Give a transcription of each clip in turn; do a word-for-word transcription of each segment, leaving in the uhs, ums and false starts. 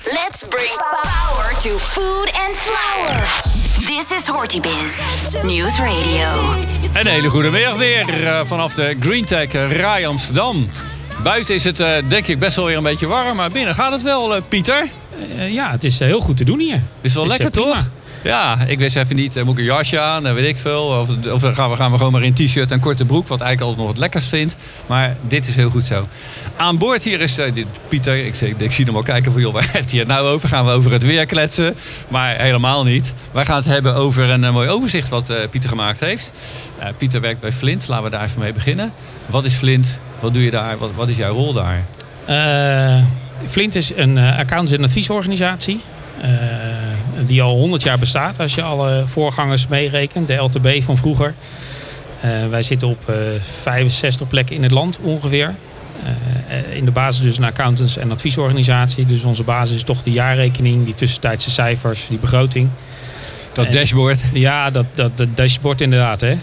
Let's bring power to food and flower. This is HortiBiz News Radio. Een hele goede middag weer uh, vanaf de GreenTech uh, Rai Amsterdam. Buiten is het uh, denk ik best wel weer een beetje warm, maar binnen gaat het wel, uh, Pieter. Uh, ja, het is uh, heel goed te doen hier. Het is wel het lekker is, uh, toch? Ja, ik wist even niet, uh, moet ik een jasje aan, uh, weet ik veel. Of, of gaan, we, gaan we gewoon maar in t-shirt en korte broek, wat eigenlijk altijd nog het lekkerst vindt. Maar dit is heel goed zo. Aan boord hier is uh, dit, Pieter, ik, ik, ik zie hem al kijken van joh, waar heeft hij het nou over? Gaan we over het weer kletsen? Maar helemaal niet. Wij gaan het hebben over een uh, mooi overzicht wat uh, Pieter gemaakt heeft. Uh, Pieter werkt bij Flint, laten we daar even mee beginnen. Wat is Flint? Wat doe je daar? Wat, wat is jouw rol daar? Uh, Flint is een uh, accountants- en adviesorganisatie. Uh, die al honderd jaar bestaat als je alle voorgangers meerekent. De L T B van vroeger. Uh, wij zitten op uh, vijfenzestig plekken in het land ongeveer. Uh, in de basis dus een accountants- en adviesorganisatie. Dus onze basis is toch de jaarrekening, die tussentijdse cijfers, die begroting. Dat en, dashboard? Ja, dat, dat, dat dashboard inderdaad. Hè. Uh,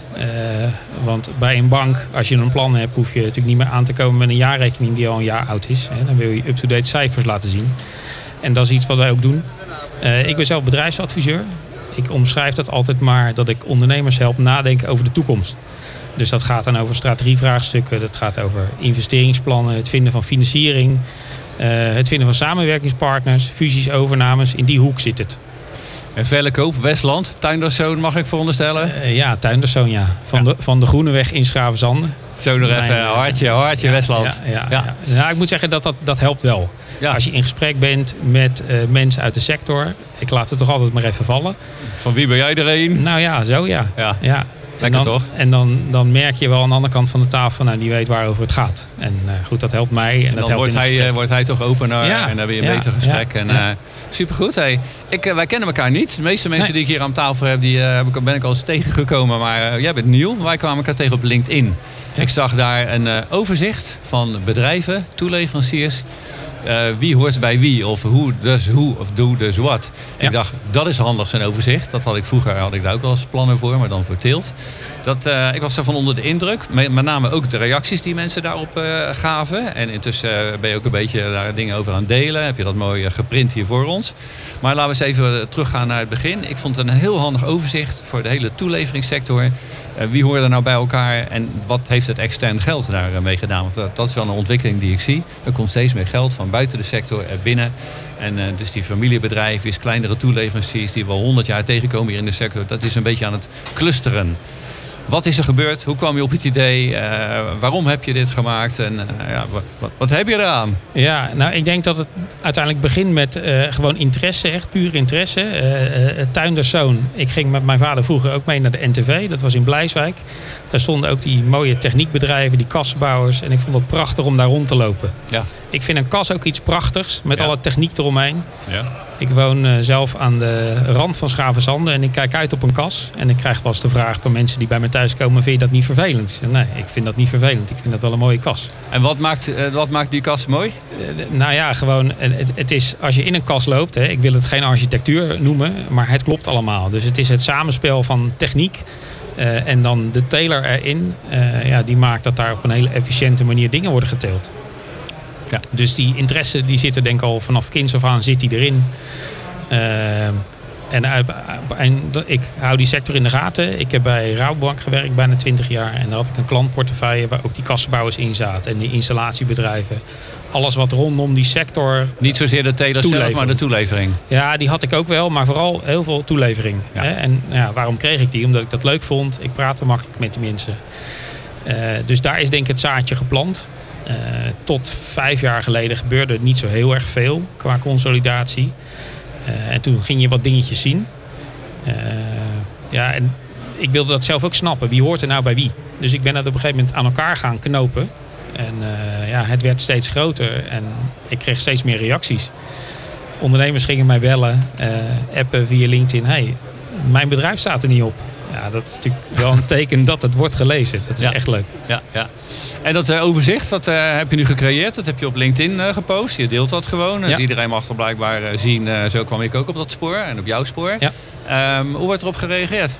want bij een bank, als je een plan hebt, hoef je natuurlijk niet meer aan te komen met een jaarrekening die al een jaar oud is. Hè. Dan wil je up-to-date cijfers laten zien. En dat is iets wat wij ook doen. Uh, ik ben zelf bedrijfsadviseur. Ik omschrijf dat altijd maar dat ik ondernemers help nadenken over de toekomst. Dus dat gaat dan over strategievraagstukken, dat gaat over investeringsplannen, het vinden van financiering, uh, het vinden van samenwerkingspartners, fusies, overnames. In die hoek zit het. En Vellekoop, Westland, Tuinderszoon mag ik veronderstellen? Uh, ja, Tuinderszoon, ja. Van, ja. De, van de Groeneweg in Schravenzanden. Zo nog even, uh, hartje, hartje ja, Westland. Ja, ja, ja. Ja. Nou, ik moet zeggen dat dat, dat helpt wel. Ja. Als je in gesprek bent met uh, mensen uit de sector, ik laat het toch altijd maar even vallen. Van wie ben jij er een? Nou ja, zo ja. Ja. ja. Lekker en dan, toch? En dan, dan merk je wel aan de andere kant van de tafel, nou, die weet waarover het gaat. En uh, goed, dat helpt mij. En, en dat dan helpt wordt, hij, uh, wordt hij toch opener ja, en dan heb je een ja, beter gesprek. Ja, en, ja. uh, supergoed. Hey, ik, uh, wij kennen elkaar niet. De meeste mensen nee. die ik hier aan tafel heb, die uh, ben ik al eens tegengekomen. Maar uh, jij bent nieuw. Wij kwamen elkaar tegen op LinkedIn. Ja. Ik zag daar een uh, overzicht van bedrijven, toeleveranciers. Uh, wie hoort bij wie of hoe dus hoe of doe dus wat. Ja. Ik dacht, dat is handig zo'n overzicht. Dat had ik vroeger, had ik daar ook wel eens plannen voor, maar dan voor teelt. Dat, uh, ik was ervan onder de indruk. Met, met name ook de reacties die mensen daarop uh, gaven. En intussen uh, ben je ook een beetje daar dingen over aan het delen. Heb je dat mooi uh, geprint hier voor ons. Maar laten we eens even teruggaan naar het begin. Ik vond het een heel handig overzicht voor de hele toeleveringssector. Uh, wie hoort er nou bij elkaar en wat heeft het extern geld daarmee gedaan? Want dat, dat is wel een ontwikkeling die ik zie. Er komt steeds meer geld van buiten de sector er binnen. En uh, dus die familiebedrijven, kleinere toeleveranciers die we al honderd jaar tegenkomen hier in de sector. Dat is een beetje aan het clusteren. Wat is er gebeurd? Hoe kwam je op het idee? Uh, waarom heb je dit gemaakt? En uh, ja, wat, wat, wat heb je eraan? Ja, nou ik denk dat het uiteindelijk begint met uh, gewoon interesse, echt puur interesse. Uh, uh, Tuinderszoon. Ik ging met mijn vader vroeger ook mee naar de N T V. Dat was in Blijswijk. Daar stonden ook die mooie techniekbedrijven, die kassenbouwers. En ik vond het prachtig om daar rond te lopen. Ja. Ik vind een kas ook iets prachtigs, met ja. alle techniek eromheen. Ja. Ik woon uh, zelf aan de rand van Schravenzanden en ik kijk uit op een kas. En ik krijg wel eens de vraag van mensen die bij me thuiskomen, vind je dat niet vervelend? Ik zeg, nee, ik vind dat niet vervelend. Ik vind dat wel een mooie kas. En wat maakt, uh, wat maakt die kas mooi? Uh, nou ja, gewoon, het, het is, als je in een kas loopt, hè, ik wil het geen architectuur noemen, maar het klopt allemaal. Dus het is het samenspel van techniek. Uh, en dan de teler erin, uh, ja, die maakt dat daar op een hele efficiënte manier dingen worden geteeld. Ja. Dus die interesse die zit er denk ik al vanaf kinds af aan zit die erin. Uh, en, uh, en ik hou die sector in de gaten. Ik heb bij Rabobank gewerkt bijna twintig jaar. En daar had ik een klantportefeuille waar ook die kassenbouwers in zaten. En die installatiebedrijven. Alles wat rondom die sector... Niet zozeer de teler zelf, maar de toelevering. Ja, die had ik ook wel. Maar vooral heel veel toelevering. Ja. Hè? En ja, waarom kreeg ik die? Omdat ik dat leuk vond. Ik praatte makkelijk met die mensen. Uh, dus daar is denk ik het zaadje geplant. Uh, tot vijf jaar geleden gebeurde niet zo heel erg veel qua consolidatie. Uh, en toen ging je wat dingetjes zien. Uh, ja, en ik wilde dat zelf ook snappen. Wie hoort er nou bij wie? Dus ik ben dat op een gegeven moment aan elkaar gaan knopen. En uh, ja, het werd steeds groter. En ik kreeg steeds meer reacties. Ondernemers gingen mij bellen, uh, appen via LinkedIn. Hey, mijn bedrijf staat er niet op. Ja, dat is natuurlijk wel een teken dat het wordt gelezen. Dat is ja. echt leuk. Ja, ja. En dat uh, overzicht, dat uh, heb je nu gecreëerd. Dat heb je op LinkedIn uh, gepost. Je deelt dat gewoon. Ja. Dus iedereen mag er blijkbaar uh, zien. Uh, zo kwam ik ook op dat spoor en op jouw spoor. Ja. Um, hoe wordt erop gereageerd?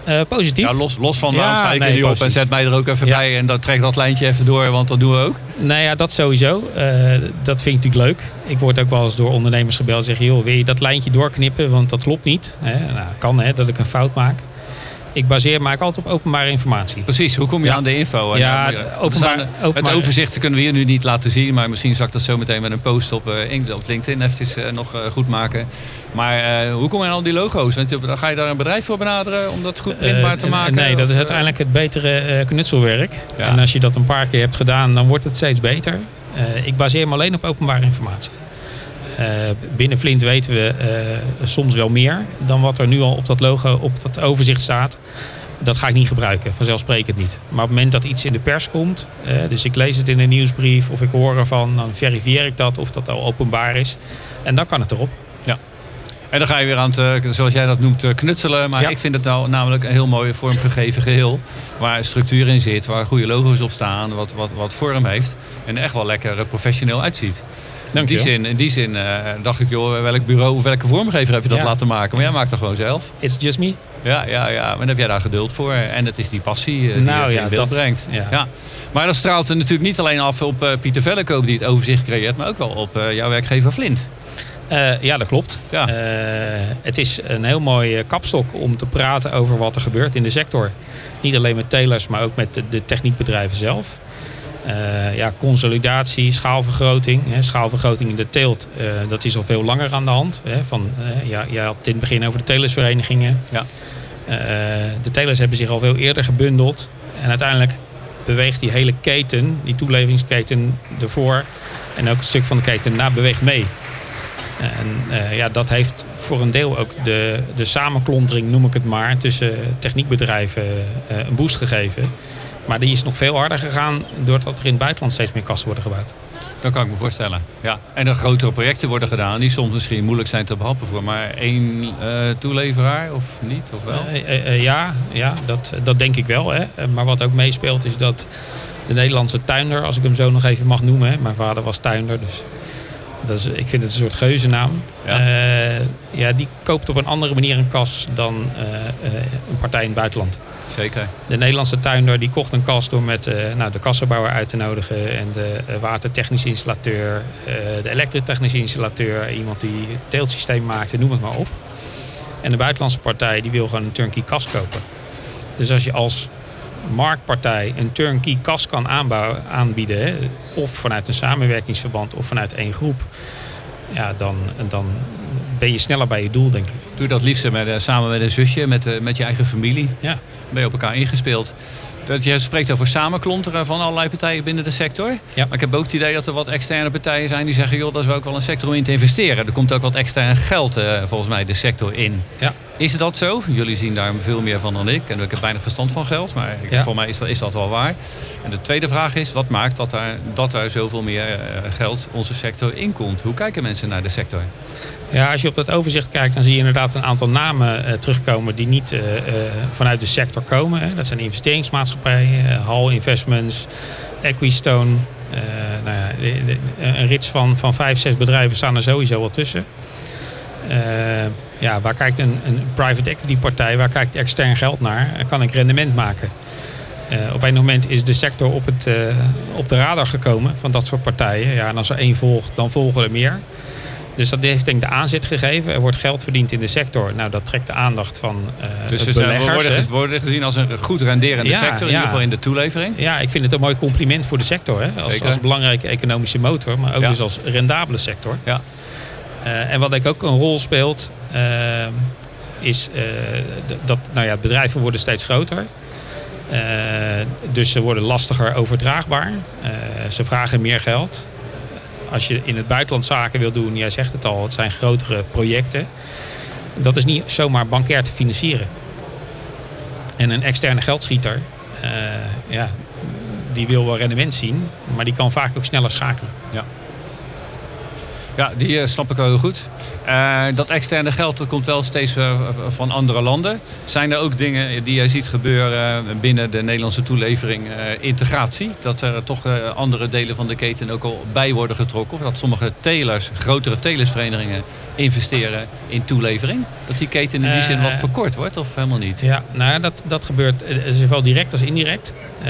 Uh, positief. Ja, los, los van waarom ja, sta ik nee, er nu op positief. en zet mij er ook even ja. bij en dan trek dat lijntje even door, want dat doen we ook. Nou ja, dat sowieso. Uh, dat vind ik natuurlijk leuk. Ik word ook wel eens door ondernemers gebeld en zeggen, joh, wil je dat lijntje doorknippen, want dat klopt niet. Hè? Nou, kan hè, dat ik een fout maak. Ik baseer me altijd op openbare informatie. Precies, hoe kom je ja. aan de info? Ja, ja, openbaar, het openbaar. overzicht kunnen we hier nu niet laten zien, maar misschien zal ik dat zo meteen met een post op, uh, op LinkedIn eventjes uh, nog uh, goed maken. Maar uh, hoe kom je aan al die logo's? Want dan ga je daar een bedrijf voor benaderen om dat goed printbaar te maken? Uh, nee, dat is uiteindelijk het betere uh, knutselwerk. Ja. En als je dat een paar keer hebt gedaan, dan wordt het steeds beter. Uh, ik baseer me alleen op openbare informatie. Uh, binnen Flint weten we uh, soms wel meer dan wat er nu al op dat logo, op dat overzicht staat. Dat ga ik niet gebruiken, vanzelfsprekend niet. Maar op het moment dat iets in de pers komt, uh, dus ik lees het in een nieuwsbrief of ik hoor ervan, dan verifieer ik dat of dat al openbaar is. En dan kan het erop. Ja. En dan ga je weer aan het, zoals jij dat noemt, knutselen. Maar ja. ik vind het nou namelijk een heel mooi vormgegeven geheel. Waar structuur in zit, waar goede logo's op staan, wat, wat, wat vorm heeft. En echt wel lekker professioneel uitziet. In die, zin, in die zin uh, dacht ik, joh, welk bureau of welke vormgever heb je dat ja. laten maken? Maar jij maakt dat gewoon zelf. It's just me. Ja, ja, ja, maar dan heb jij daar geduld voor. En het is die passie uh, die nou, je ja, in beeld dat, brengt. Ja. Ja. Maar dat straalt er natuurlijk niet alleen af op uh, Pieter Vellekoop die het overzicht creëert, maar ook wel op uh, jouw werkgever Flint. Uh, ja, dat klopt. Ja. Uh, het is een heel mooi kapstok om te praten over wat er gebeurt in de sector. Niet alleen met telers, maar ook met de, de techniekbedrijven zelf. Uh, ja, consolidatie, schaalvergroting. Hè, schaalvergroting in de teelt, uh, dat is al veel langer aan de hand. Hè, van, uh, ja, jij had het in het begin over de telersverenigingen. Ja. Uh, de telers hebben zich al veel eerder gebundeld. En uiteindelijk beweegt die hele keten, die toeleveringsketen ervoor. En ook een stuk van de keten na beweegt mee. En uh, ja, dat heeft voor een deel ook de, de samenklontering, noem ik het maar, tussen techniekbedrijven uh, een boost gegeven. Maar die is nog veel harder gegaan doordat er in het buitenland steeds meer kassen worden gebouwd. Dat kan ik me voorstellen. Ja. En er grotere projecten worden gedaan die soms misschien moeilijk zijn te behappen voor maar één uh, toeleveraar of niet? Of wel? Uh, uh, uh, ja, ja dat, dat denk ik wel. Hè. Maar wat ook meespeelt is dat de Nederlandse tuinder, als ik hem zo nog even mag noemen. Hè. Mijn vader was tuinder, dus dat is, ik vind het een soort geuzennaam. Ja. Uh, ja, die koopt op een andere manier een kas dan uh, uh, een partij in het buitenland. Zeker. De Nederlandse tuinder die kocht een kas door met uh, nou, de kassenbouwer uit te nodigen en de uh, watertechnische installateur, uh, de elektrotechnische installateur, iemand die het teeltsysteem maakte, noem het maar op. En de buitenlandse partij die wil gewoon een turnkey kas kopen. Dus als je als marktpartij een turnkey kas kan aanbouwen, aanbieden, hè, of vanuit een samenwerkingsverband of vanuit één groep, ja, dan, dan ben je sneller bij je doel, denk ik. Doe je dat liefst met, uh, samen met een zusje, met, uh, met je eigen familie? Ja. Ben je op elkaar ingespeeld? Dat je spreekt over samenklonteren van allerlei partijen binnen de sector. Ja. Maar ik heb ook het idee dat er wat externe partijen zijn die zeggen, joh, dat is ook wel een sector om in te investeren. Er komt ook wat extern geld uh, volgens mij de sector in. Ja. Is dat zo? Jullie zien daar veel meer van dan ik. En ik heb weinig verstand van geld, maar ja. voor mij is dat, is dat wel waar. En de tweede vraag is, wat maakt dat er, dat er zoveel meer uh, geld onze sector inkomt? Hoe kijken mensen naar de sector? Ja, als je op dat overzicht kijkt, dan zie je inderdaad een aantal namen uh, terugkomen die niet uh, uh, vanuit de sector komen. Hè. Dat zijn investeringsmaatschappijen, uh, Hall Investments, Equistone. Uh, nou ja, de, de, een rits van, van vijf, zes bedrijven staan er sowieso wel tussen. Uh, ja, waar kijkt een, een private equity partij, waar kijkt extern geld naar? Kan ik rendement maken? Uh, op een moment is de sector op, het, uh, op de radar gekomen van dat soort partijen. Ja, en als er één volgt, dan volgen er meer. Dus dat heeft denk ik de aanzet gegeven. Er wordt geld verdiend in de sector. Nou, dat trekt de aandacht van uh, dus het beleggers. Dus we worden, worden gezien als een goed renderende ja, sector, in ja. ieder geval in de toelevering. Ja, ik vind het een mooi compliment voor de sector. Hè? Als, als belangrijke economische motor, maar ook ja. dus als rendabele sector. Ja. Uh, en wat ik ook een rol speelt, uh, is uh, dat nou ja, bedrijven worden steeds groter. Uh, dus ze worden lastiger overdraagbaar. Uh, ze vragen meer geld. Als je in het buitenland zaken wil doen, jij zegt het al, het zijn grotere projecten. Dat is niet zomaar bankair te financieren. En een externe geldschieter, uh, ja, die wil wel rendement zien, maar die kan vaak ook sneller schakelen. Ja. Ja, die uh, snap ik wel heel goed. Uh, dat externe geld dat komt wel steeds uh, van andere landen. Zijn er ook dingen die je ziet gebeuren binnen de Nederlandse toelevering? Uh, integratie, dat er toch uh, andere delen van de keten ook al bij worden getrokken? Of dat sommige telers, grotere telersverenigingen investeren in toelevering? Dat die keten in die zin wat verkort wordt of helemaal niet? Ja, nou ja, dat, dat gebeurt zowel direct als indirect. Uh,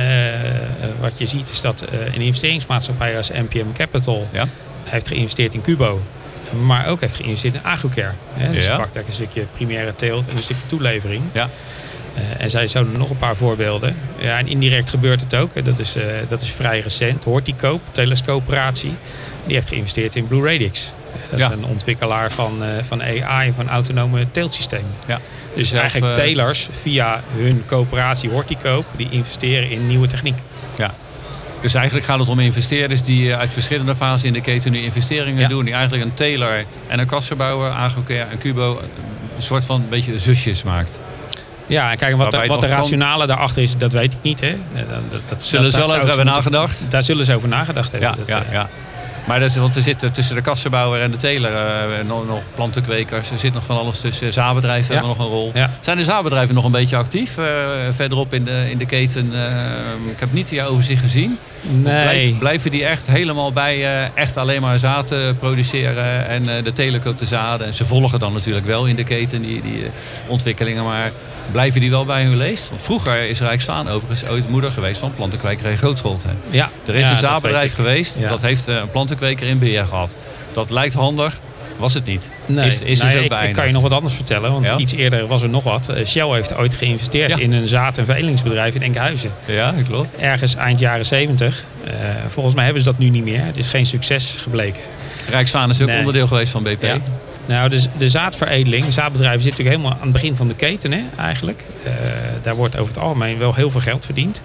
wat je ziet is dat uh, een investeringsmaatschappij als M P M Capital... Ja. heeft geïnvesteerd in Cubo, maar ook heeft geïnvesteerd in Agrocare. Hè? Dus ja. pakt een stukje primaire teelt en een stukje toelevering. Ja. Uh, en zij zouden nog een paar voorbeelden. Ja, en indirect gebeurt het ook. Dat is, uh, dat is vrij recent. Horticoop, Telescooperatie, die heeft geïnvesteerd in Blue Radix. Dat ja. is een ontwikkelaar van, uh, van A I, van autonome teeltsystemen. Ja. Dus zelf, eigenlijk telers via hun coöperatie Horticoop, die investeren in nieuwe techniek. Ja. Dus eigenlijk gaat het om investeerders die uit verschillende fasen in de keten nu investeringen ja. doen. Die eigenlijk een teler en een kassenbouwer, Agrocare en Cubo, een soort van een beetje zusjes maakt. Ja, en kijk, wat, de, wat de rationale kan... daarachter is, dat weet ik niet. Hè. Dat, dat, zullen dat, ze wel over hebben nagedacht? Daar zullen ze over nagedacht hebben. Ja, dat, ja, uh, ja. Maar dat is, want er zitten tussen de kassenbouwer en de teler uh, nog, nog plantenkwekers. Er zit nog van alles tussen. Zaadbedrijven ja. hebben nog een rol. Ja. Zijn de zaadbedrijven nog een beetje actief? Uh, verderop in de, in de keten. Uh, ik heb niet jouw overzicht gezien. Nee. Blijf, blijven die echt helemaal bij uh, echt alleen maar zaad uh, produceren. En uh, de teler koopt de zaden. En ze volgen dan natuurlijk wel in de keten die, die uh, ontwikkelingen. Maar blijven die wel bij hun leest? Want vroeger is Rijkswaan overigens ooit moeder geweest van plantenkwekerij Grootscholt. Hè? Ja. Er is ja, een zaadbedrijf geweest. Ja. Dat heeft uh, een plantenkweker in beheer gehad. Dat lijkt handig. Was het niet. Nee, is, is nou, dus ook ik, ik kan je nog wat anders vertellen. Want ja? iets eerder was er nog wat. Uh, Shell heeft ooit geïnvesteerd ja. in een zaad- en veredelingsbedrijf in Enkhuizen. Ja, dat klopt. Ergens eind jaren zeventig. Uh, volgens mij hebben ze dat nu niet meer. Het is geen succes gebleken. Rijkswaan is ook nee. onderdeel geweest van B P. Ja. Nou, de, de zaadveredeling, zaadbedrijven zitten natuurlijk helemaal aan het begin van de keten, hè, eigenlijk. Uh, daar wordt over het algemeen wel heel veel geld verdiend.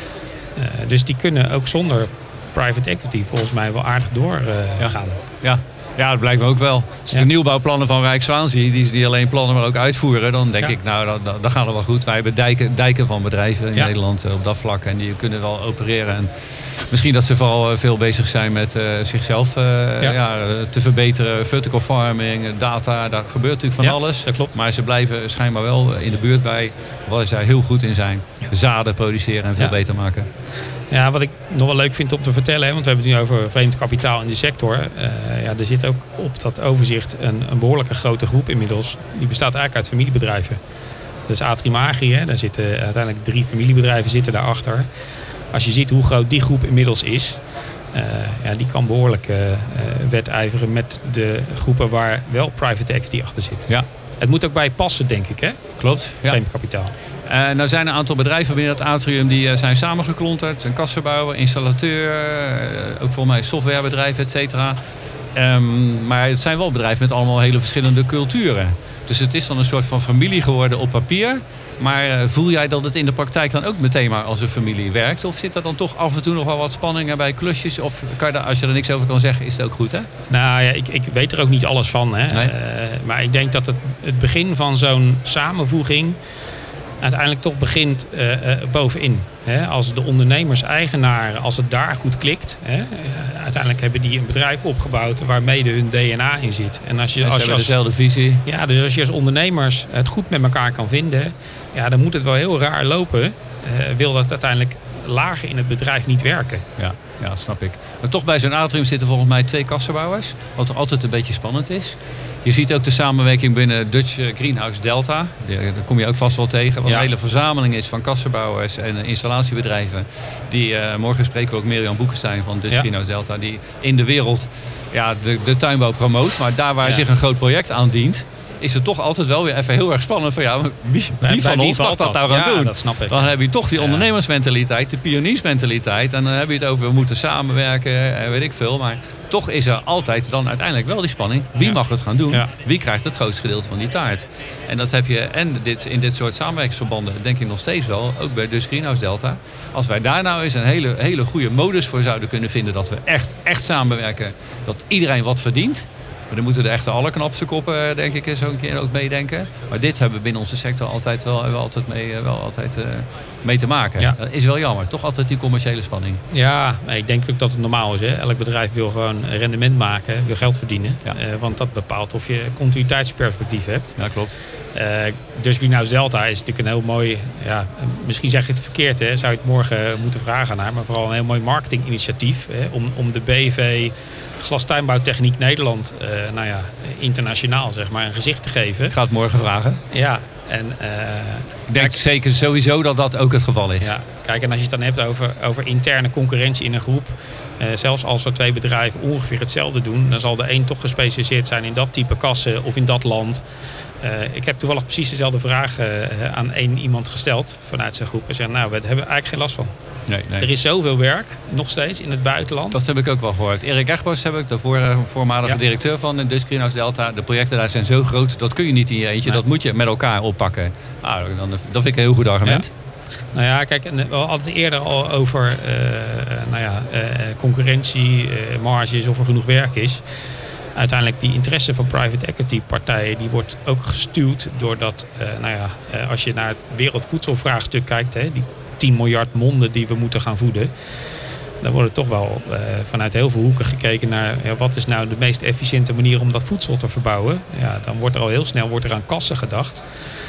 Uh, dus die kunnen ook zonder private equity volgens mij wel aardig doorgaan. Uh, ja. gaan. ja. Ja, dat blijkt me ook wel. Als ik ja. de nieuwbouwplannen van Rijkswaan zie, die niet alleen plannen, maar ook uitvoeren, dan denk ja. ik, nou, dat, dat gaat er wel goed. Wij hebben dijken, dijken van bedrijven in ja. Nederland op dat vlak en die kunnen wel opereren. En misschien dat ze vooral veel bezig zijn met uh, zichzelf uh, ja. Ja, te verbeteren. Vertical farming, data, daar gebeurt natuurlijk van ja, alles. Dat klopt. Maar ze blijven schijnbaar wel in de buurt bij waar ze daar heel goed in zijn. Ja. Zaden produceren en veel ja. beter maken. Ja, wat ik nog wel leuk vind om te vertellen, hè, want we hebben het nu over vreemd kapitaal in de sector. Uh, ja, er zit ook op dat overzicht een, een behoorlijke grote groep inmiddels. Die bestaat eigenlijk uit familiebedrijven. Dat is Atrimagri, hè. Daar zitten uiteindelijk drie familiebedrijven zitten daarachter. Als je ziet hoe groot die groep inmiddels is, uh, ja, die kan behoorlijk uh, wedijveren met de groepen waar wel private equity achter zit. Ja. Het moet ook bij passen, denk ik, hè? Klopt. Ja. Vreemd kapitaal. Uh, nou zijn er een aantal bedrijven binnen het atrium die uh, zijn samengeklonterd. Een kassenbouwer, installateur, uh, ook volgens mij softwarebedrijven, et cetera. Um, maar het zijn wel bedrijven met allemaal hele verschillende culturen. Dus het is dan een soort van familie geworden op papier. Maar uh, voel jij dat het in de praktijk dan ook meteen maar als een familie werkt? Of zit er dan toch af en toe nog wel wat spanningen bij klusjes? Of kan je daar, als je er niks over kan zeggen, is het ook goed, hè? Nou ja, ik, ik weet er ook niet alles van. Hè? Nee. Uh, maar ik denk dat het, het begin van zo'n samenvoeging uiteindelijk toch begint uh, uh, bovenin. Hè? Als de ondernemers-eigenaren, als het daar goed klikt. Hè? Uh, uiteindelijk hebben die een bedrijf opgebouwd waarmee hun D N A in zit. En als je, als je als, dezelfde visie. Ja, dus als je als ondernemers het goed met elkaar kan vinden, ja, dan moet het wel heel raar lopen. Uh, wil dat uiteindelijk lager in het bedrijf niet werken. Ja, ja, dat snap ik. Maar toch bij zo'n atrium zitten volgens mij twee kassenbouwers. Wat er altijd een beetje spannend is. Je ziet ook de samenwerking binnen Dutch Greenhouse Delta. Daar kom je ook vast wel tegen. Wat ja. een hele verzameling is van kassenbouwers en installatiebedrijven. Die, uh, morgen spreken we ook Mirjam Boekenstein van Dutch ja. Greenhouse Delta. Die in de wereld ja, de, de tuinbouw promoot. Maar daar waar ja. zich een groot project aan dient, is het toch altijd wel weer even heel erg spannend van ja, wie, wie van ons mag dat nou gaan ja, doen? Dat snap ik. Dan heb je toch die ondernemersmentaliteit, de pioniersmentaliteit. En dan heb je het over we moeten samenwerken en weet ik veel. Maar toch is er altijd dan uiteindelijk wel die spanning. Wie ja. mag het gaan doen? Ja. Wie krijgt het grootste gedeelte van die taart? En dat heb je en dit, in dit soort samenwerkingsverbanden denk ik nog steeds wel. Ook bij Dutch Greenhouse Delta. Als wij daar nou eens een hele, hele goede modus voor zouden kunnen vinden. Dat we echt, echt samenwerken. Dat iedereen wat verdient. Maar dan moeten de echte allerknapste koppen, denk ik, zo een keer ook meedenken. Maar dit hebben we binnen onze sector altijd wel, wel altijd mee, wel altijd, uh, mee te maken. Ja. Dat is wel jammer. Toch altijd die commerciële spanning. Ja, ik denk ook dat het normaal is. Hè. Elk bedrijf wil gewoon rendement maken, wil geld verdienen. Ja. Uh, want dat bepaalt of je continuïteitsperspectief hebt. Ja, klopt. Uh, dus Greenhouse Delta is natuurlijk een heel mooi... Ja, misschien zeg je het verkeerd, hè, zou je het morgen moeten vragen naar. Maar vooral een heel mooi marketinginitiatief. Hè, om, om de B V Glastuinbouwtechniek Nederland, uh, nou ja, internationaal zeg maar, een gezicht te geven. Ik ga het morgen vragen. Ja. En, uh, ik denk kijk, zeker sowieso dat dat ook het geval is. Ja, kijk, en als je het dan hebt over, over interne concurrentie in een groep. Uh, zelfs als er twee bedrijven ongeveer hetzelfde doen, dan zal de een toch gespecialiseerd zijn in dat type kassen of in dat land. Uh, ik heb toevallig precies dezelfde vraag uh, aan één iemand gesteld vanuit zijn groep. En zei, nou, we hebben eigenlijk geen last van. Nee, nee. Er is zoveel werk, nog steeds, in het buitenland. Dat heb ik ook wel gehoord. Erik Egbos heb ik, de voor, voormalige ja. directeur van de Dutch Greenhouse Delta. De projecten daar zijn zo groot, dat kun je niet in je eentje. Nee. Dat moet je met elkaar oppakken. Nou, dan, dat vind ik een heel goed argument. Ja. Nou ja, kijk, we hadden het eerder al over uh, nou ja, uh, concurrentie, uh, marges, of er genoeg werk is. Uiteindelijk die interesse van private equity partijen, die wordt ook gestuurd doordat, uh, nou ja, uh, als je naar het wereldvoedselvraagstuk kijkt, hè, die tien miljard monden die we moeten gaan voeden. Dan wordt er toch wel uh, vanuit heel veel hoeken gekeken naar ja, wat is nou de meest efficiënte manier om dat voedsel te verbouwen. Ja, dan wordt er al heel snel wordt er aan kassen gedacht.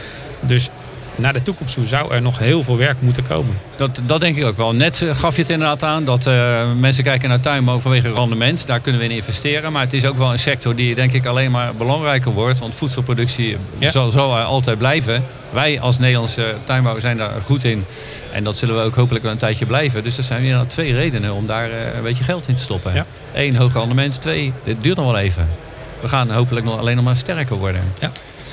Dus naar de toekomst toe zou er nog heel veel werk moeten komen. Dat, dat denk ik ook wel. Net uh, gaf je het inderdaad aan dat uh, mensen kijken naar tuinbouw vanwege rendement. Daar kunnen we in investeren. Maar het is ook wel een sector die denk ik alleen maar belangrijker wordt. Want voedselproductie ja. zal, zal er altijd blijven. Wij als Nederlandse tuinbouw zijn daar goed in. En dat zullen we ook hopelijk wel een tijdje blijven. Dus er zijn inderdaad twee redenen om daar uh, een beetje geld in te stoppen. Ja. Eén, hoog rendement. Twee, dit duurt nog wel even. We gaan hopelijk nog alleen nog maar sterker worden. Ja.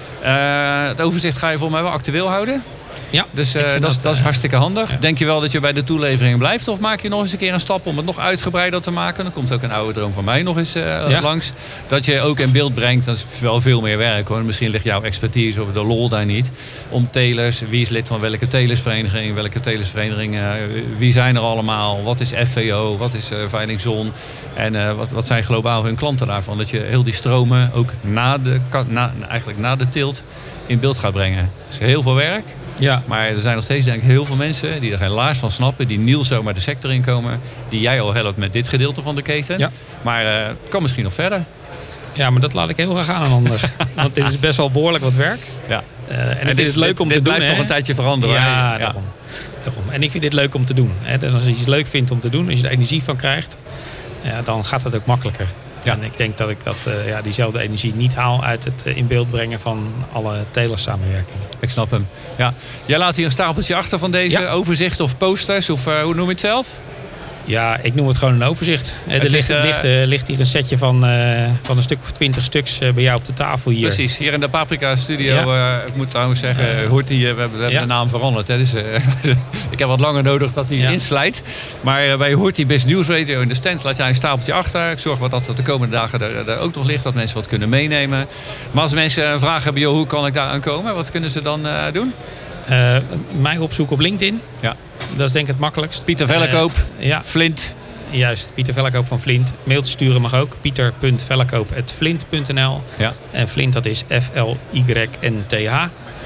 Uh, het overzicht ga je volgens mij wel actueel houden. Ja, dus uh, dat, dat, dat is hartstikke handig. Ja. Denk je wel dat je bij de toelevering blijft? Of maak je nog eens een keer een stap om het nog uitgebreider te maken? Dan komt ook een oude droom van mij nog eens uh, ja. langs. Dat je ook in beeld brengt, dat is wel veel meer werk hoor. Misschien ligt jouw expertise of de lol daar niet. Om telers, wie is lid van welke telersvereniging? Welke telersvereniging, uh, wie zijn er allemaal? Wat is F V O? Wat is uh, Veiling Zon? En uh, wat, wat zijn globaal hun klanten daarvan? Dat je heel die stromen ook na de, na, eigenlijk na de teelt in beeld gaat brengen. Dat is heel veel werk. Ja. Maar er zijn nog steeds denk ik heel veel mensen die er geen laars van snappen. Die nieuw zomaar de sector inkomen. Die jij al helpt met dit gedeelte van de keten. Ja. Maar het uh, kan misschien nog verder. Ja, maar dat laat ik heel graag aan anders. Want dit is best wel behoorlijk wat werk. Ja. Uh, en, en ik vind dit, het leuk dit, om dit te doen. Dit blijft nog een tijdje veranderen. Ja, ja. Daarom. daarom. En ik vind dit leuk om te doen. Hè. En als je iets leuk vindt om te doen, als je er energie van krijgt, ja, dan gaat het ook makkelijker. Ja. En ik denk dat ik dat, uh, ja, diezelfde energie niet haal uit het uh, in beeld brengen van alle telersamenwerkingen. Ik snap hem. Ja. Jij laat hier een stapeltje achter van deze ja. overzicht of posters. Of uh, hoe noem je het zelf? Ja, ik noem het gewoon een overzicht. Het er ligt, is, uh, ligt, uh, ligt hier een setje van, uh, van een stuk of twintig stuks uh, bij jou op de tafel hier. Precies, hier in de Paprika Studio. Ja. Uh, ik moet trouwens zeggen, uh, hoort die, uh, we hebben, we hebben ja. de naam veranderd. Hè, dus, uh, ik heb wat langer nodig dat die ja. inslijt. Maar uh, bij Horti Biz News Radio in de stand laat jij een stapeltje achter. Ik zorg wel dat het de komende dagen er, er ook nog ligt. Dat mensen wat kunnen meenemen. Maar als mensen een vraag hebben, joh, hoe kan ik daar aan komen? Wat kunnen ze dan uh, doen? Uh, mij opzoeken op LinkedIn. Ja. Dat is denk ik het makkelijkst. Pieter Vellekoop, uh, ja. Flint. Juist, Pieter Vellekoop van Flint. Mailtje sturen mag ook. pieter punt vellekoop apenstaartje flint punt n l. Ja. En Flint, dat is F L Y N T H.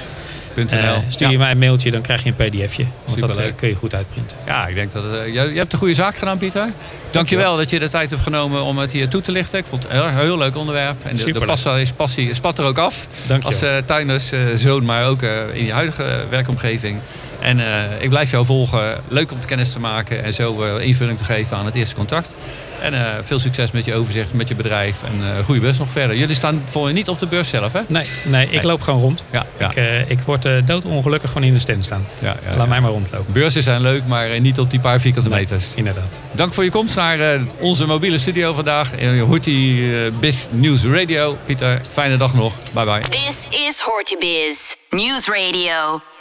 Uh, stuur je ja. mij een mailtje, dan krijg je een pdfje. Want Superleuk. Dat uh, kun je goed uitprinten. Ja, ik denk dat het, uh, je, je hebt een goede zaak gedaan, Pieter. Dankjewel dat je de tijd hebt genomen om het hier toe te lichten. Ik vond het een heel leuk onderwerp. En de, de passie, passie spat er ook af. Als uh, tuinderszoon, uh, maar ook uh, in je huidige werkomgeving. En uh, ik blijf jou volgen. Leuk om het kennis te maken en zo uh, invulling te geven aan het eerste contact. En uh, veel succes met je overzicht, met je bedrijf. En uh, goede beurs nog verder. Jullie staan voor je niet op de beurs zelf, hè? Nee, nee ik nee. loop gewoon rond. Ja, ja. Ik, uh, ik word uh, doodongelukkig van in de stand staan. Ja, ja, Laat ja. mij maar rondlopen. Beurzen zijn leuk, maar niet op die paar vierkante nee, meters. Inderdaad. Dank voor je komst naar uh, onze mobiele studio vandaag. In Horti uh, Biz News Radio. Pieter, fijne dag nog. Bye bye. This is Horti Biz News Radio.